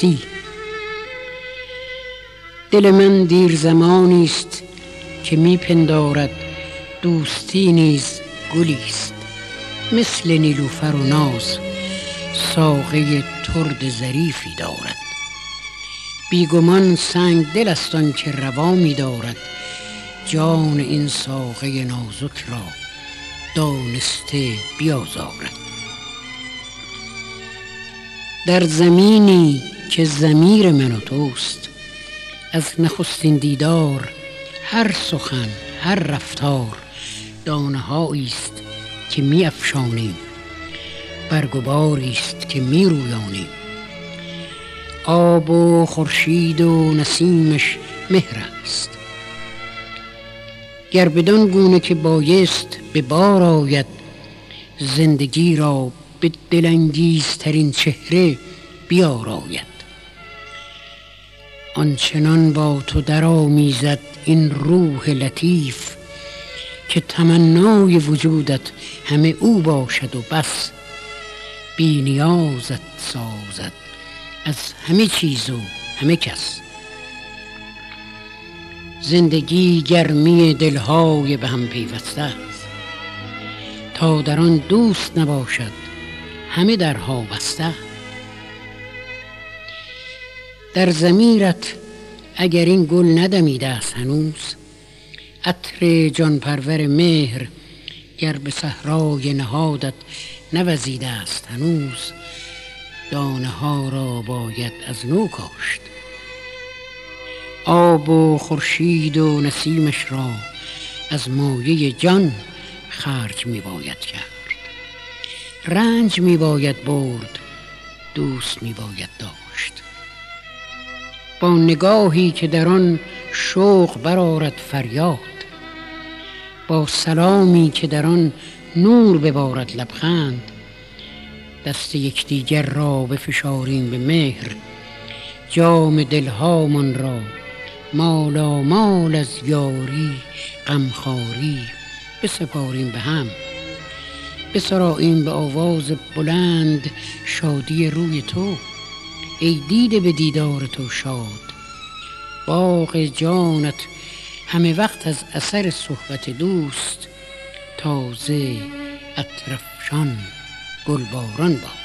دوستی. دل من دیر زمانی است که می پندارد دوستی نیز گلی است، مثل نیلوفر و ناز ساقه ترد ظریفی دارد. بیگمان سنگ دل است آن که روا می دارد جان این ساقه نازک را دانسته بیازارد. در زمینی که ضمیر من و توست، از نخستین دیدار هر سخن هر رفتار دانه‌هایی است که می افشانیم، برگ و باری است که می رویانیم. آب و خورشید و نسیمش مهر است، گر بدان گونه که بایست به بار آید، زندگی را به دلانگیزترین چهره بیاراید. آنچنان با تو درآمیزد این روح لطیف، که تمنای وجودت همه او باشد و بس. بی نیازت سازد از همه چیز و همه کس. زندگی گرمی دلهای به هم پیوسته است، تا در آن دوست نباشد همه درها بسته. در ضمیرت اگر این گل ندمیده است هنوز، عطر جان پرور مهر گر به صحرای نهادت نوزیده است هنوز، دانه ها را باید از نو کاشت. آب و خورشید و نسیمش را از مایه جان خرج می باید کرد. رنج می باید برد، دوست می باید داشت. با نگاهی که در آن شوق برآرد فریاد، با سلامی که در آن نور ببارد لبخند، دست یکدیگر را بفشاریم به مهر. جام دلهامان را مالامال از یاری غمخواری بسپاریم به هم. بسراییم به آواز بلند شادی روی تو، ای دیده به دیدار تو شاد. باغ جانت همه وقت از اثر صحبت دوست، تازه عطرافشان گلباران باد.